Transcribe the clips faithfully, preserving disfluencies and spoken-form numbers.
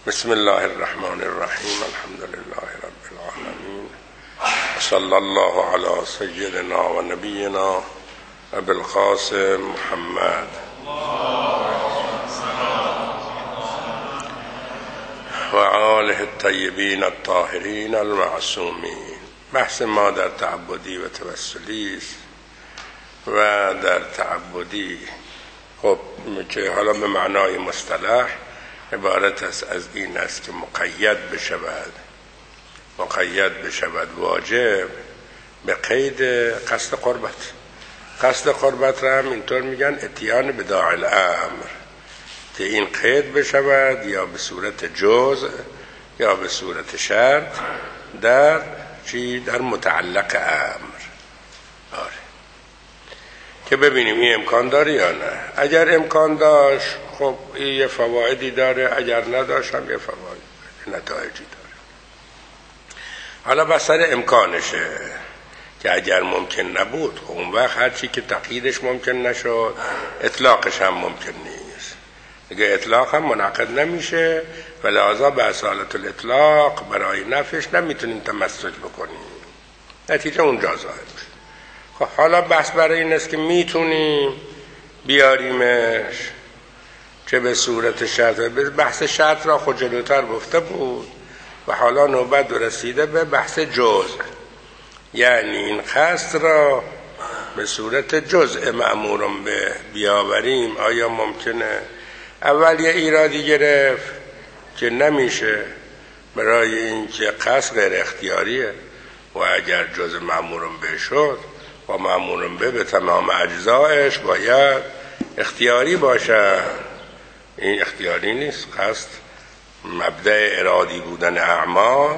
بسم الله الرحمن الرحیم. الحمد لله رب العالمین. صلی الله علی سیدنا و نبینا ابی القاسم محمد و آله الطیبین الطاهرین المعصومین. بحث ما در تعبدی و توسلی است و در تعبدی خب که حالا به معنای مصطلح عبارت است از این است که مقید بشود مقید بشود واجب به قید قصد قربت. قصد قربت را هم اینطور میگن اتیان بداع الامر، که این قید بشود یا به صورت جزء یا به صورت شرط در چی؟ در متعلق امر. آره که ببینیم این امکان داره یا نه. اگر امکان داشت خب این یه فوایدی داره، اگر نداشت هم یه فواید نتایجی داره. حالا بسر امکانشه که اگر ممکن نبود خب اون وقت هر چی که تقییدش ممکن نشد اطلاقش هم ممکن نیست. دیگه اطلاق هم منعقد نمیشه و لحاظا به اصالت الاطلاق برای نفش نمیتونیم تمسک بکنیم، نتیجه اونجا ظاهر میشه. خب حالا بحث برای این است که میتونیم بیاریمش چه به صورت شرط. بحث شرط را خود جلوتر گفته بود و حالا نوبت رسیده به بحث جزء، یعنی این قصد را به صورت جزء مأمورم به بیاوریم. آیا ممکنه؟ اول یه ایرادی گرفت که نمیشه برای این که قصد غیر اختیاریه و اگر جزء مأمورم به شد و مأمورم به به تمام اجزایش باید اختیاری باشه. این اختیاری نیست. قصد مبدأ ارادی بودن اعمال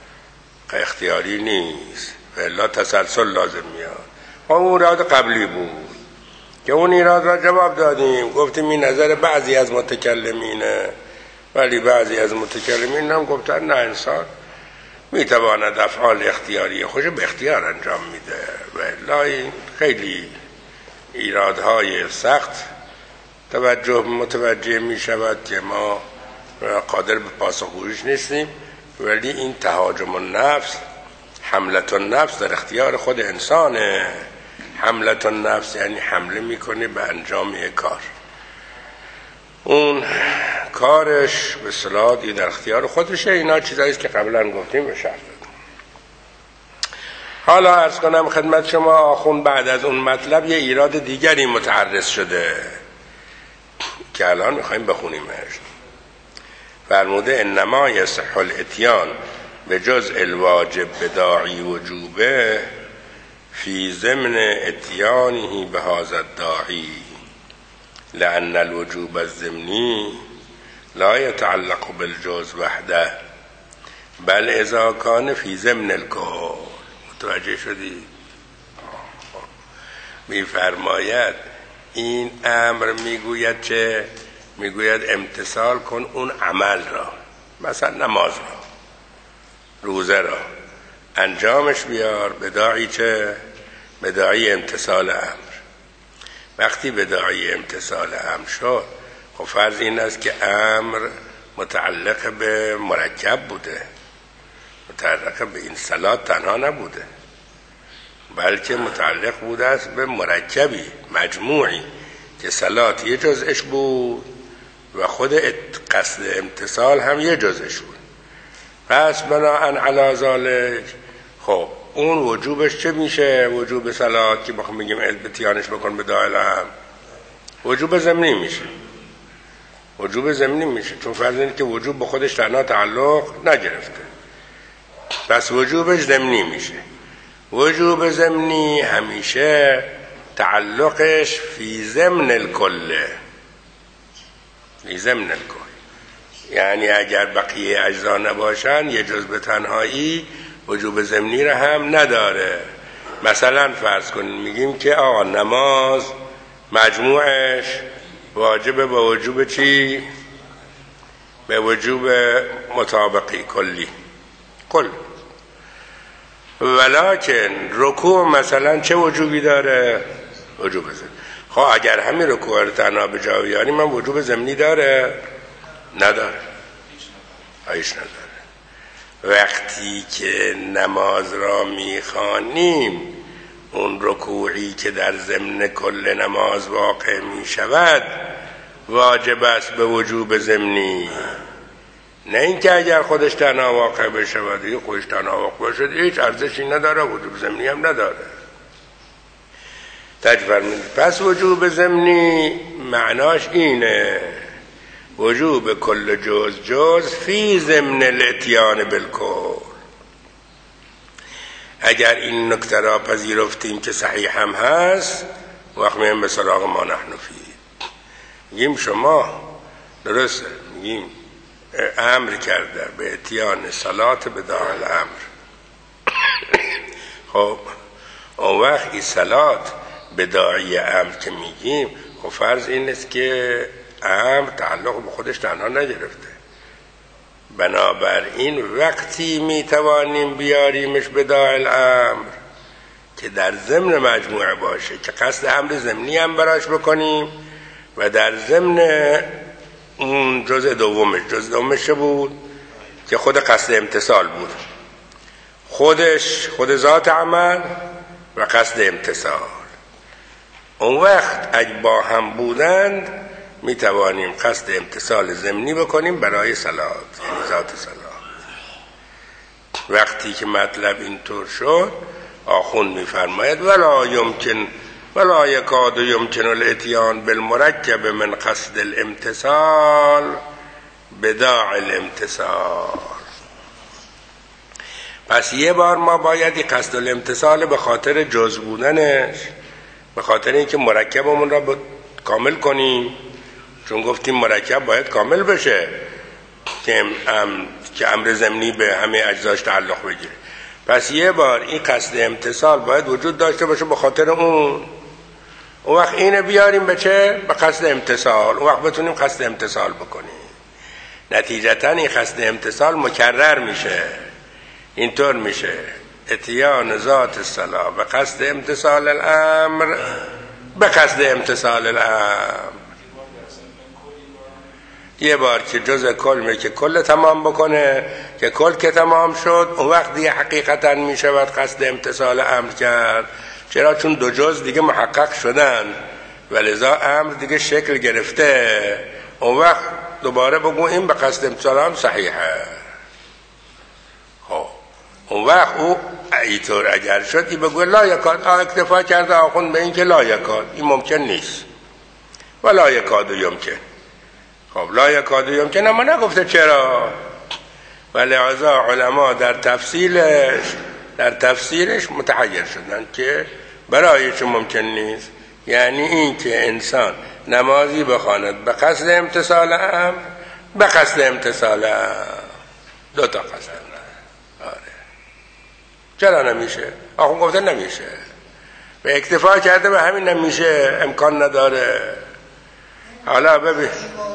اختیاری نیست و الا تسلسل لازم میاد. و اون ایراد قبلی بود که اون ایراد را جواب دادیم، گفتیم این نظر بعضی از متکلمینه، ولی بعضی از متکلمین هم گفتن نه، انسان میتواند افعال اختیاری خوش به اختیار انجام میده و الا این خیلی ایرادهای سخت توجه متوجه میشود که ما قادر به پاسخگوییش نیستیم. ولی این تهاجم النفس، حملت النفس در اختیار خود انسانه. حملت النفس یعنی حمله میکنه به انجام یک کار، اون کارش به اصطلاح در اختیار خودشه. اینا چیزایی است که قبلا گفتیم به شرط. حالا عرض کنم خدمت شما آخوند بعد از اون مطلب یه ایراد دیگری متعرض شده که الان میخوایم بخونیمش. فرموده انما یصح الاتیان به جزء الواجب بداعی وجوبه فی ضمن اتیانه به هذا الداعی لأن الوجوب الضمنی لا يتعلق بالجزء وحده بل اذا كان فی ضمن الکل. متوجه شدی؟ میفرماید این امر میگوید چه؟ میگوید امتثال کن اون عمل را، مثلا نماز را، روزه را، انجامش بیار بداعی چه؟ بداعی امتثال امر. وقتی بداعی امتثال امر شد خب فرض این است که امر متعلق به مرکب بوده، متعلق به این صلات تنها نبوده، بلکه متعلق بوده است به مرکبی مجموعی که صلات یه جزءش بود و خود قصد امتثال هم یه جزءش بود. پس بناهن علی ذالک خب اون وجوبش چه میشه؟ وجوب صلات که بخوام بگیم اتیانش بکن به داعی هم وجوب ضمنی میشه. وجوب ضمنی میشه چون فرض اینه که وجوب به خودش تنها تعلق نگرفته، پس وجوبش ضمنی میشه. وجوب ضمنی همیشه تعلقش فی ضمن الکل، فی ضمن الکل، یعنی اگر بقیه اجزا نباشن یه جز به تنهایی وجوب ضمنی را هم نداره. مثلا فرض کنیم میگیم که آقا نماز مجموعش واجبه به وجوب چی؟ به وجوب مطابقی کلی کل. ولکن رکوع مثلا چه وجوبی داره؟ وجوب ضمنی. خب اگر همین رکوع رو تنها به جا بیاریم من وجوب ضمنی داره؟ نداره. آیش نداره. وقتی که نماز را میخوانیم اون رکوعی که در ضمن کل نماز واقع میشود واجب است به وجوب ضمنی، نه اینکه اگر خودش تنها واقع بشود دیگه خودش تنها واقع باشد هیچ ارزشی نداره، وجوب ضمنی هم نداره. تجفرمید پس وجوب ضمنی معناش اینه وجوب کل جز جز فی ضمن الاتیان بالکل. اگر این نکته را پذیرفتیم که صحیح هم هست وقت میگیم به سراغ ما نحن فی، میگیم شما درسته، میگیم امر کرده به اتیان صلات به داع الامر. خب اون وقت این صلات به داعی امر که میگیم خب فرض این است که امر تعلق به خودش تنها نگرفته، بنابراین وقتی میتوانیم بیاریمش به داع الامر که در ضمن مجموعه باشه که قصد امر ضمنی هم براش بکنیم و در ضمن اون جزء دومش جزء دومش بود که خود قصد امتصال بود، خودش خود ذات عمل و قصد امتصال. اون وقت اگه با هم بودند می توانیم قصد امتصال ضمنی بکنیم برای صلات، یعنی ذات صلات. وقتی که مطلب اینطور شد آخوند می فرماید ولا یمکن ولا یکاد یمکن الاتیان بالمرکب من قصد الامتصال بداع الامتصال. پس یه بار ما باید این قصد الامتصال به خاطر جز بودنش، به خاطر اینکه مرکبمون را کامل کنیم، چون گفتیم مرکب باید کامل بشه که ام که امر ضمنی به همه اجزاش تعلق بگیره. پس یه بار این قصد امتصال باید وجود داشته باشه به خاطر اون. اون وقت اینه بیاریم به چه؟ به قصد امتصال. اون وقت بتونیم قصد امتصال بکنیم. نتیجتا این قصد امتصال مکرر میشه، اینطور میشه اتیان ذات الصلاة به قصد امتصال الامر به قصد امتصال الامر. یه بار که جز کل می که کل تمام بکنه که کل که تمام شد اون وقت دیگه حقیقتا می شود قصد امتصال امر کرد. چرا؟ چون دو جز دیگه محقق شدن و لذا امر دیگه شکل گرفته. اون وقت دوباره بگو این به قصد امتصال امر صحیحه. خب اون وقت او ایطور اگر شد این بگو لا یکاد، اکتفا کرده آخوند به این که لا یکاد، این ممکن نیست و لا یکاد یمکن. خب لا یکاد یمکن اما نگفته چرا، و لذا علما در تفصیلش در تفسیرش متحیر شدن که برای چه ممکن نیست، یعنی این که انسان نمازی بخواند به قصد امتصال امر به قصد امتصال امر، دو تا قصد. آره چرا نمیشه؟ آخون گفته نمیشه و اکتفا کرده به همین نمیشه، امکان نداره. حالا ببین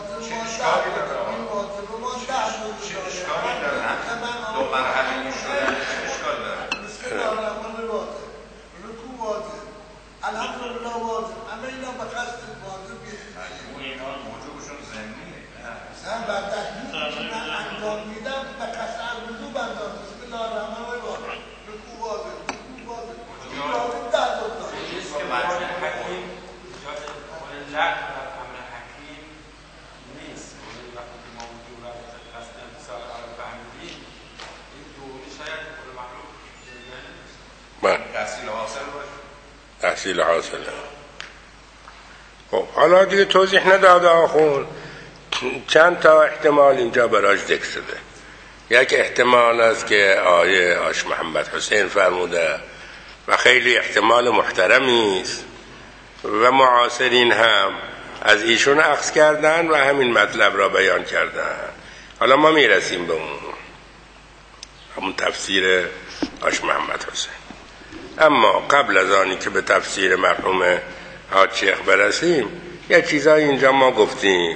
تحصیل حاصله. خب حالا دیگه توضیح نداده آخون، چند تا احتمال اینجا براش ذکر شده. یک احتمال است که آیه آش محمد حسین فرموده و خیلی احتمال محترمی است و معاصرین هم از ایشون اخذ کردن و همین مطلب را بیان کردن. حالا ما میرسیم به اون همون تفسیر آش محمد حسین. اما قبل از آنی که به تفسیر مرحوم حاج شیخ برسیم یه چیزایی اینجا ما گفتیم.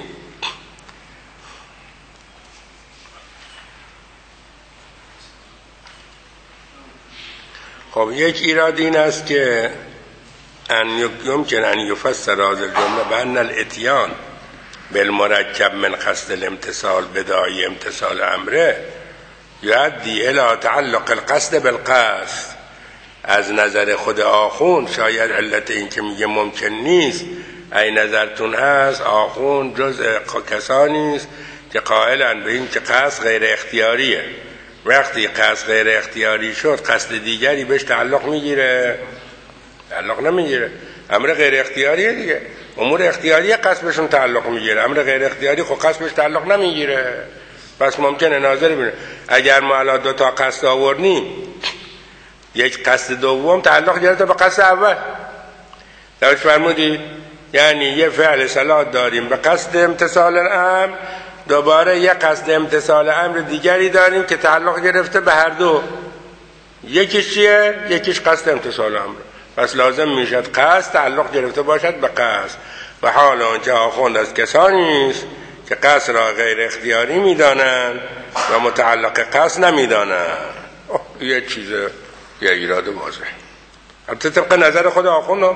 خب یک ایراد این است که ان یمکن ان یفسر هذا الجمله بان الاتیان بالمرکب من قصد الامتصال بداعی امتصال امره یؤدی الی تعلق القصد بالقصد. از نظر خود آخوند شاید علت این که میگه ممکن نیست، ای نظرتون هست آخوند جز کسانی است که قائلن به این که قصد غیر اختیاریه. وقتی قصد غیر اختیاری شد قصد دیگری بهش تعلق میگیره؟ تعلق نمیگیره. امر غیر اختیاریه دیگه. امور اختیاری قصد بهشون تعلق میگیره، امر غیر اختیاری خب قصد بهش تعلق نمیگیره. پس ممکنه ناظر بینه اگر ما الان دو تا قصد آوردیم، یک قصد دوم تعلق گرفته به قصد اول، درش فرمودید یعنی یه فعل صلات داریم به قصد امتصال امر، دوباره یه قصد امتصال امر دیگری داریم که تعلق گرفته به هر دو. یکیش چیه؟ یکیش قصد امتصال امر. پس لازم میشد قصد تعلق گرفته باشد به قصد. و حال آنچه آخوند از کسانی است که قصد را غیر اختیاری میدانند و متعلق قصد نمیدانند. یه چیزه، یه ایراد واضح. البته طبق نظر خود آخوند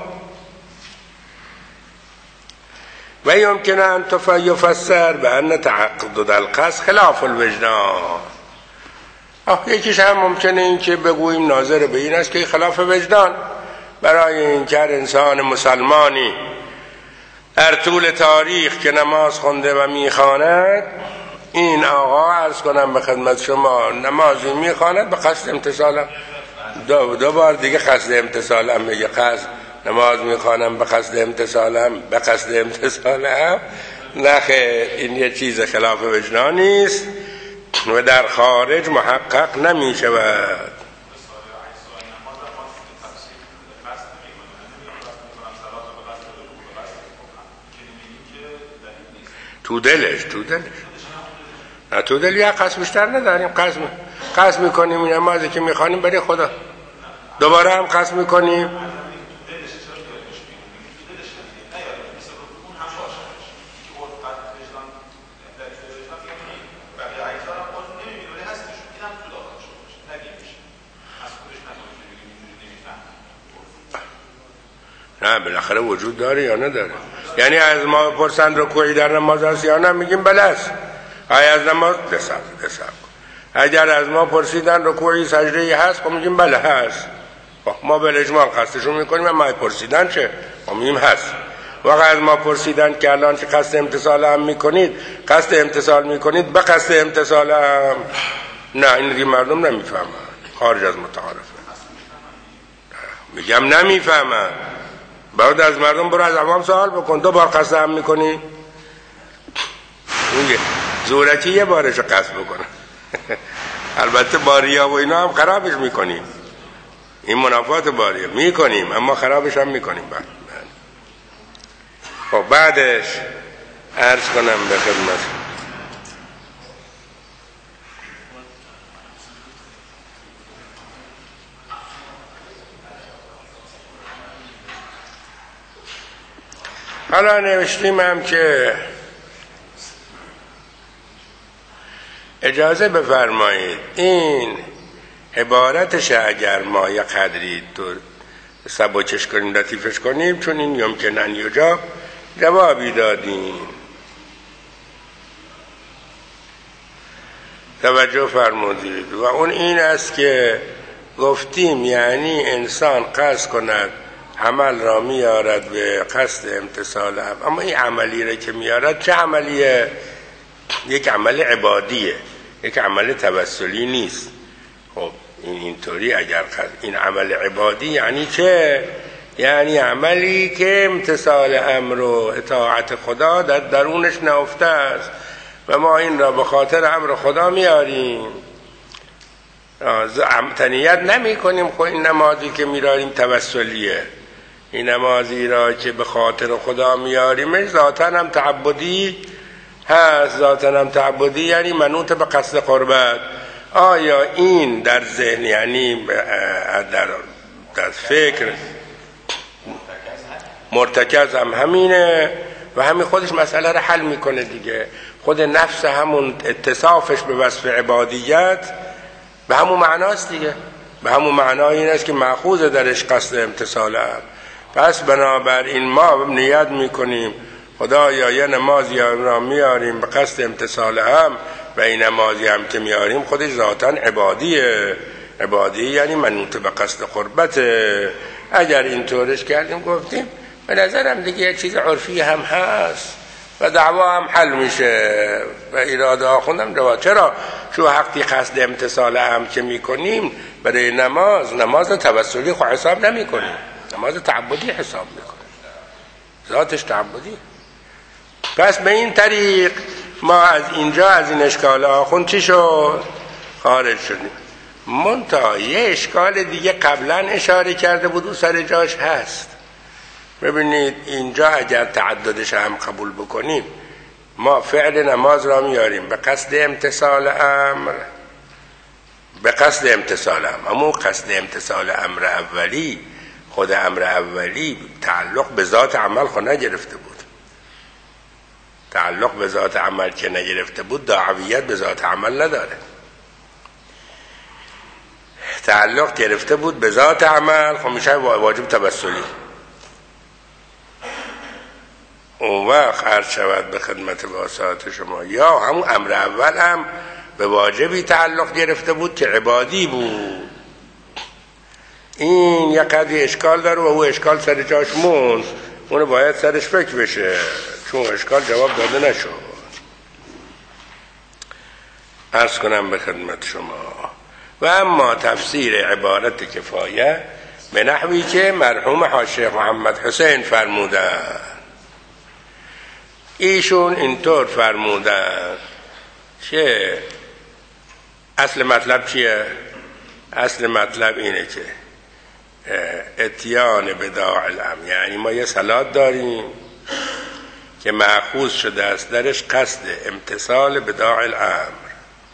و یمکن ان یفسر به ان تعقد القصد خلاف الوجدان. آه یکیش هم ممکنه این که بگوییم ناظر به این است که خلاف وجدان. برای این که هر انسان مسلمانی در طول تاریخ که نماز خونده و میخواند، این آقا عرض کنم به خدمت شما نمازی میخواند به قصد امتصالم، دو, دو بار دیگه قصد امتصالم میگه، قصد نماز میخوانم به قصد امتصالم به قصد امتصالم. نخیر، این یه چیز خلاف وجدانی است و در خارج محقق نمی شود. تو دلش تو دلش نه تو دل یا قصد بیشتر نداریم. قصد قصد میکنیم این نمازی که میخوانیم برای خدا، دوباره هم قصد میکنیم. نه بالاخره وجود داره یا نداره؟ یعنی از ما پرسند رکوعی در نماز هست یا نه، میگیم بله است. آیا از نماز دسب دسب اگر از ما پرسیدن رکوعی سجده‌ای هست، خب میگیم بله هست. ما به اجمال قصدشون میکنیم. اما پرسیدن چه؟ خب میگیم هست. واقعا از ما پرسیدن که الان چه قصد امتصال هم میکنید، قصد امتصال میکنید به قصد امتصال هم؟ نه، این دیگه مردم نمیفهمن، خارج از متعارفه. میگم نمیفهمن. بعد از مردم برو از عوام سوال بکن، دو بار قصد هم میکنی؟ میگه زورکی یه بارش قصد بکنه. البته باریا و اینا هم خرابش میکنیم، این منافات باریا میکنیم اما خرابش هم میکنیم. بعد خب بعدش عرض کنم به خدمت حالا نوشتیم هم که اجازه بفرمایید این عبارتش اگر ما یه قدری تو سبکش کنیم لطیفش کنیم، چون این یمکنن یجاب جوابی دادیم. توجه فرمودید و اون این است که گفتیم یعنی انسان قصد کند عمل را میارد به قصد امتصال هم، اما این عملی را که میارد چه عملیه؟ یک عمل عبادیه، یک عمل توسلی نیست. خب این اینطوری اگر این عمل عبادی یعنی چه؟ یعنی عملی که امتصال امر و اطاعت خدا در درونش نهفته است و ما این را به خاطر امر خدا میاریم، تنیت نمی کنیم. خب این نمازی که میاریم توسلیه، این نمازی را که به خاطر خدا میاریمش ذاتاً هم تعبدی هست. ذاتاً هم تعبدی یعنی منوط به قصد قربت. آیا این در ذهن یعنی در, در فکر مرتکز هم همینه و همین خودش مسئله را حل میکنه دیگه. خود نفس همون اتصافش به وصف عبادیت به همون معناست دیگه، به همون معنای این است که مأخوذ درش قصد امتصال هم. پس بنابراین ما نیت میکنیم خدایا یه نمازی را میاریم به قصد امتثال هم و این نمازی هم که میاریم خودش ذاتاً عبادیه. عبادی یعنی منوط به قصد قربته. اگر اینطورش کردیم گفتیم به نظرم دیگه یه چیز عرفی هم هست و دعوا هم حل میشه و اراده آخوندم جواب. چرا؟ چون وقتی قصد امتثال هم که میکنیم برای نماز، نماز توسلی خو حساب نمی کنیم، نماز تعبدی حساب میکنیم، ذاتش تعبدی. پس به این طریق ما از اینجا از این اشکال آخوند چی شد؟ خارج شدیم. منتها یه اشکال دیگه قبلا اشاره کرده بود و سر جاش هست. ببینید اینجا اگر تعددش هم قبول بکنیم، ما فعل نماز را میاریم به قصد امتثال امر، به قصد امتثال امر، اما قصد امتثال امر اولی، خود امر اولی تعلق به ذات عمل خود نگرفته بود. تعلق به ذات عمل که نگرفته بود دعویت به ذات عمل نداره. تعلق گرفته بود به ذات عمل، خب میشه واجب توسلی. اون وقت عرض شود به خدمت واسطات شما یا همون امر اول هم به واجبی تعلق گرفته بود که عبادی بود. این یک قدری اشکال داره و او اشکال سر جاش موند، اونو باید سرش فکر بشه چون اشکال جواب داده نشد. عرض کنم به خدمت شما و اما تفسیر عبارت کفایه به نحوی که مرحوم حاج محمد حسین فرمودن. ایشون اینطور فرمودن که اصل مطلب چیه؟ اصل مطلب اینه که اتیان بداع الامر، یعنی ما یه صلات داریم که مأخوذ شده است درش قصد امتثال بداع الامر.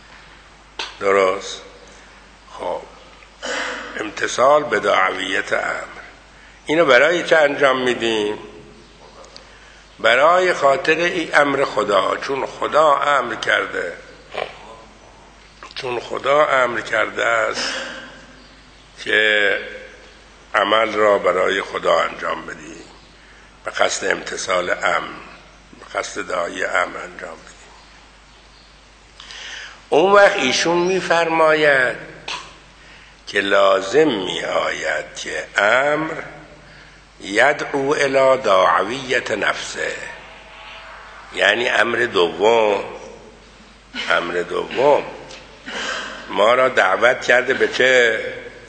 درست؟ خب امتثال بداعویت امر، اینو برای چه انجام میدیم؟ برای خاطر این امر خدا، چون خدا امر کرده، چون خدا امر کرده است که عمل را برای خدا انجام بدیم به قصد امتثال امر، به قصد داعی امر انجام بدیم. اون وقت ایشون میفرماید که لازم می آید که امر یدعو الی داعویت نفسه، یعنی امر دوم، امر دوم ما را دعوت کرده به چه؟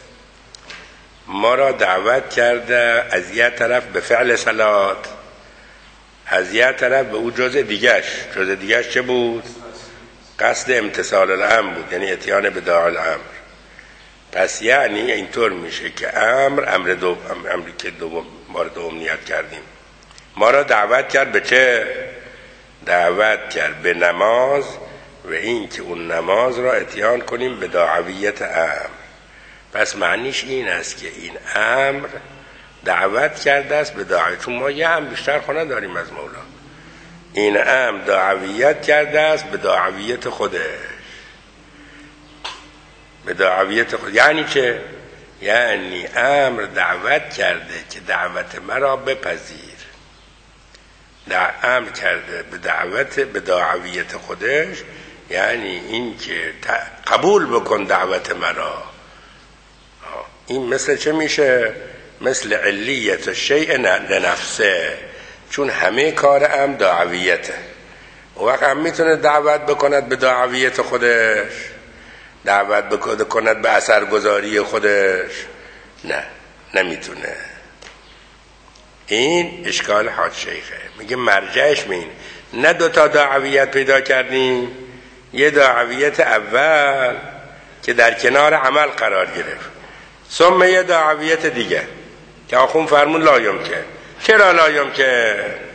ما را دعوت کرده از یه طرف به فعل صلات، از یه طرف به او جزء دیگش. جزء دیگش چه بود؟ قصد امتثال الامر بود، یعنی اتیان بداع الامر. پس یعنی اینطور میشه که امر امر دوم، امری که دوم بار دوم نیت کردیم، ما را دعوت کرد به چه؟ دعوت کرد به نماز و این که اون نماز را اتیان کنیم به داعویت امر. پس معنیش این است که این امر دعوت کرده است به داعویت، چون ما یه هم بیشتر خونه داریم از مولا. این امر داعویت کرده است به داعویت خودش، به دعویت خود. یعنی چه؟ یعنی امر دعوت کرده که دعوت مرا بپذیر، امر کرده به دعوت به دعویت خودش، یعنی این که قبول بکن دعوت مرا. این مثل چه میشه؟ مثل علیت شیء لنفسه، چون همه کار امر دعویته. وقت هم میتونه دعوت بکند به دعویت خودش، دعوت بکند به اثرگذاری خودش؟ نه، نمیتونه. این اشکال حاج شیخه. میگه مرجعش مین نه دوتا دعویت پیدا کردیم، یه دعویت اول که در کنار عمل قرار گرفت، ثم یه دعویت دیگه که آخون فرمون لایم که. چرا لایم که؟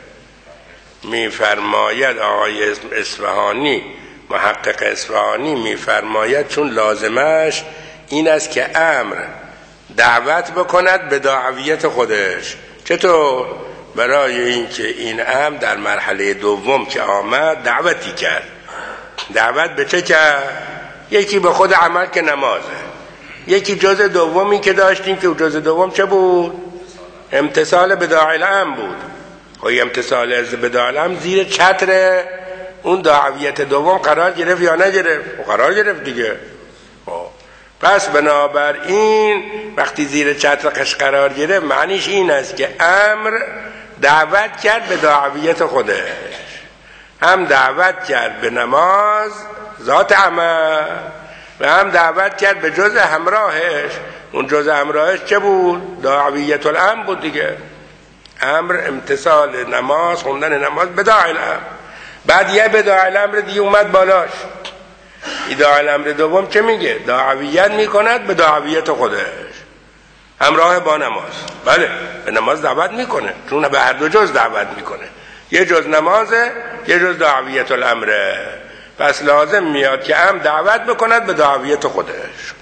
میفرماید آقای اصفهانی، محقق اصفهانی میفرماید چون لازمش این است که امر دعوت بکند به دعویت خودش. چطور؟ برای اینکه این امر در مرحله دوم که آمد دعوتی کرد. دعوت به چه کرد؟ یکی به خود عمل که نمازه، یکی جزء دومی که داشتیم که جزء دوم چه بود؟ امتثال به داعی الامر بود. خب امتصال از بدالم زیر چتر اون دعویت دوم قرار گرفت یا نگرفت؟ قرار گرفت دیگه. خب پس بنابراین وقتی زیر چتر قش قرار گرفت معنیش این است که امر دعوت کرد به دعویت خودش، هم دعوت کرد به نماز ذات عمل و هم دعوت کرد به جزء همراهش. اون جزء همراهش چه بود؟ دعویت الامر بود دیگه. امر امتصال نماز، خوندن نماز بداعی الامر. بعد یه بداعی الامر دیگه اومد بالاش. بداعی الامر دوم چه میگه؟ دعویت میکند به دعویت خودش همراه با نماز. بله به نماز دعوت میکنه، چون به هر دو جز دعوت میکنه، یه جز نمازه یه جز دعویت الامره. پس لازم میاد که هم دعوت بکند به دعویت خودش.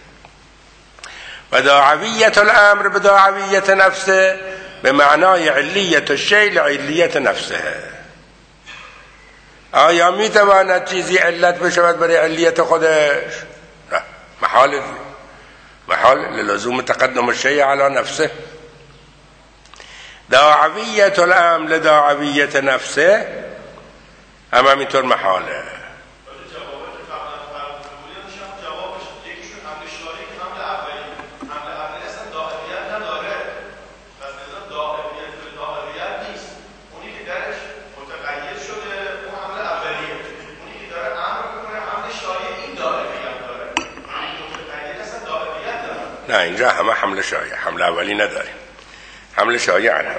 و دعویت الامر به دعویت نفسه به معنای علیت الشیء لعلیت نفسه. آیا میتواند چیزی علت بشود برای علیت خودش؟ نه، محال محال للزوم تقدم الشیء علی نفسه. دعویت الامر لدعویت نفسه هم همینطور محاله. نه اینجا همه حمله شایع، حمله اولی نداریم، حمله شایع همه.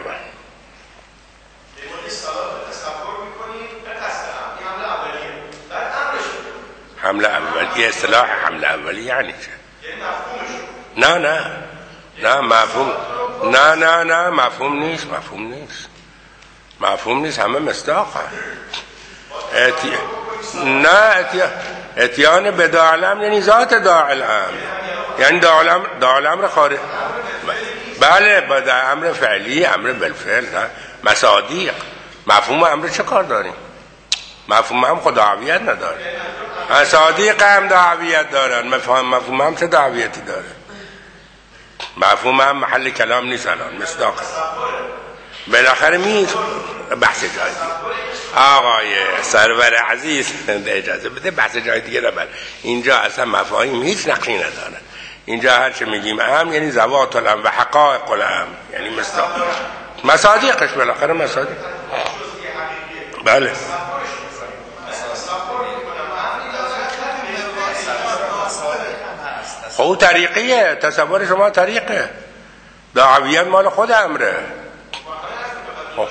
حمله اولی اصطلاح حمله اولی یعنی چه؟ نه نه نه مفهوم نه نه نه مفهوم نیست، مفهوم نیست، مفهوم نیست، همه مصداق هم. اتی... نه اتیا... اتیان به داعلم یعنی ذات داعلم، یعنی داعل امر خارج. بله با امر فعلی، امر بالفعل، نه مصادیق. مفهوم امر چه کار داریم؟ مفهوم هم خود دعویت نداره. مصادیق هم دعویت دارن، مفهوم مفهوم هم چه دعویتی داره؟ مفهوم هم محل کلام نیست الان، مصداق بالاخره میز بحث جای آقای سرور عزیز اجازه بده بحث جای دیگه نبر. اینجا اصلا مفاهیم هیچ نقشی ندارن. اینجا هر چه میگیم هم یعنی ذوات الامر و حقائق الامر، یعنی مصداق مصادیقش بالاخره مصادیق. بله خب طریقیه، تصور شما طریقه، دعویت مال خود امره. خب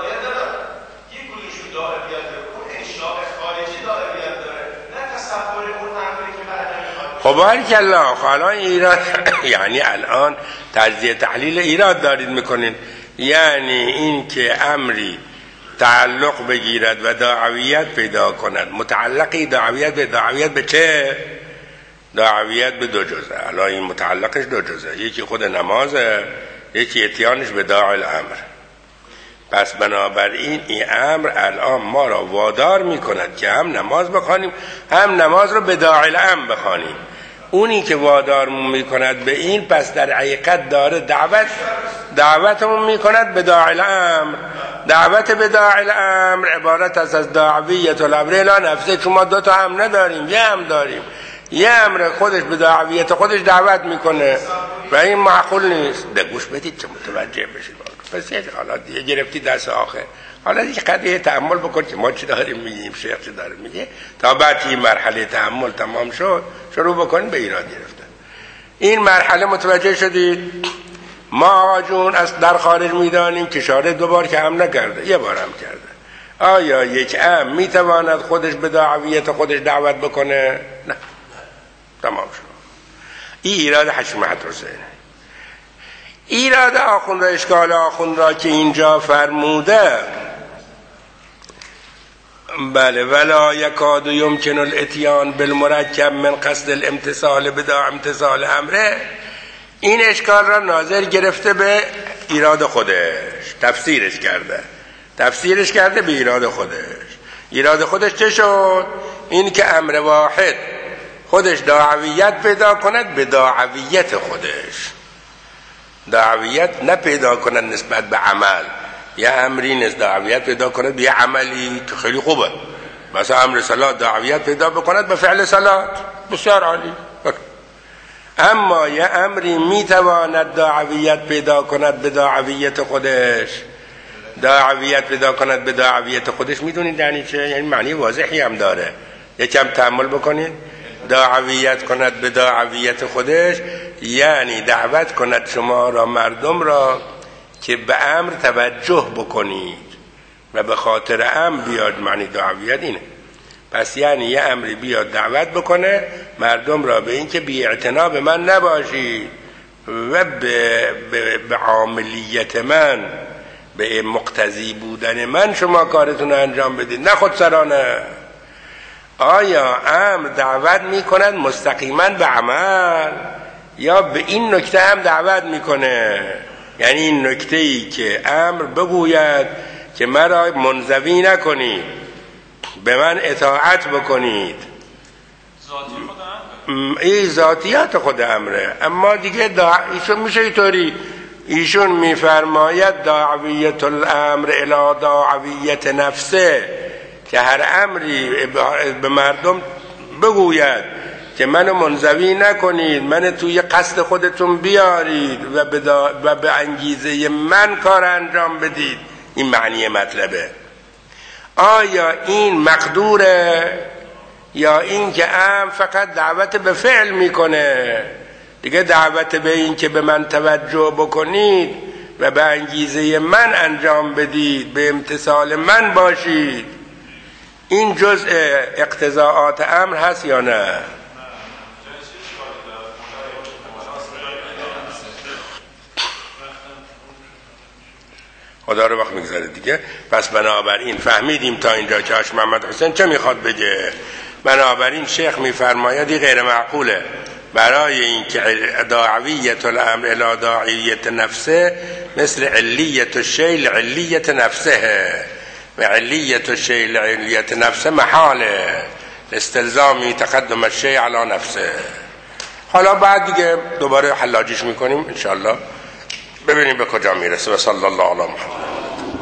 خب باریکالله. خب الان ایراد یعنی الان تجزیه تحلیل ایراد دارید میکنین، یعنی این که امری تعلق بگیرد و دعویت پیدا کند، متعلقی دعویت به دعویت به چه؟ دعویت به دو جزء. الان این متعلقش دو جزء، یکی خود نمازه، یکی اتیانش به داعی الامر. پس بنابراین این امر الان ما را وادار میکند که هم نماز بخوانیم هم نماز رو به داعی الامر بخوانیم. اونی که وادارمون میکند به این، پس در حقیقت داره دعوت دعوتمون میکند به داعی الامر. دعوت به داعی الامر عبارت است از دعویت الامر الی نفسه، چون ما دو تا هم نداریم، یه هم داریم. یه امر خودش به دعویت خودش دعوت میکنه و این معقول نیست. ده گوش بدید چه متوجه بشید. پس حالا دیگه گرفتی دست آخر، حالا دیگه قضیه تأمل بکن که ما چی داریم میگیم، شیخ چی داره میگه، تا بعد که این مرحله تأمل تمام شد شروع بکنید به ایراد گرفتن. این مرحله متوجه شدید؟ ما آقا جون از در خارج میدانیم که شارع دو بار که هم نکرده، یه بار هم کرده. آیا یک ام میتواند خودش به دعویت خودش دعوت بکنه؟ نه، تمام شد. این ایراد حشمت حسین. ایراد آخوند را، اشکال آخوند را که اینجا فرموده، بله ولا یکاد یمکن الاتیان بالمرکب من قصد الامتصال بدا امتصال امره، این اشکال را ناظر گرفته به ایراد خودش، تفسیرش کرده تفسیرش کرده به ایراد خودش. ایراد خودش چه شد؟ این که امر واحد خودش دعویت پیدا کند به دعویت خودش، دعویت نه پیدا کند نسبت به عمل. یه امری نیست دعویت پیدا کند به یه عملی که خیلی خوبه، مثلا امر صلات دعویت پیدا بکند به فعل صلات، بسیار عالی. اما یه امری میتواند دعویت پیدا کند به دعویت خودش، دعویت پیدا کند به دعویت خودش، میدونید یعنی چه؟ یعنی معنی واضحی هم داره، یکم تأمل بکنید. دعویت کند به دعویت خودش یعنی دعوت کند شما را، مردم را، که به امر توجه بکنید و به خاطر امر بیاد. معنی دعویت اینه. پس یعنی یه امری بیاد دعوت بکنه مردم را به این که بی اعتنا به من نباشید و به, به, به عاملیت من، به مقتضی بودن من شما کارتون انجام بدید، نه خودسرانه. آیا امر دعوت میکند مستقیما به عمل یا به این نکته هم دعوت میکنه؟ یعنی این نکته ای که امر بگوید که مرا منزوی نکنید، به من اطاعت بکنید، ذاتی خود امره، این ذاتیات خود امره. اما دیگه دع... ایشون میشه اینطوری، ایشون میفرماید دعویت الامر الی دعویت نفسه، که هر امری به مردم بگوید که منو منزوی نکنید، من توی قصد خودتون بیارید و به, دا... و به انگیزه من کار انجام بدید. این معنی مطلبه. آیا این مقدوره یا این که ام فقط دعوت به فعل میکنه؟ دیگه دعوت به این که به من توجه بکنید و به انگیزه من انجام بدید، به امتثال من باشید، این جزء اقتضاعات امر هست یا نه؟ خدا رو وقت میگذاره دیگه. پس بنابراین فهمیدیم تا اینجا که هاش محمد حسین چه میخواد بگه. بنابراین شیخ میفرماید این غیر معقوله. برای این که داعویت الامر الی داعیت نفسه مثل علیت الشیء علیت نفسه، و علیت الشیء علیت نفسه محاله، استلزامی تقدم الشیء علی نفسه. حالا بعد دیگه دوباره حلاجیش میکنیم انشاءالله، ببینیم به کجا میرسه. و صلی الله علی محمد.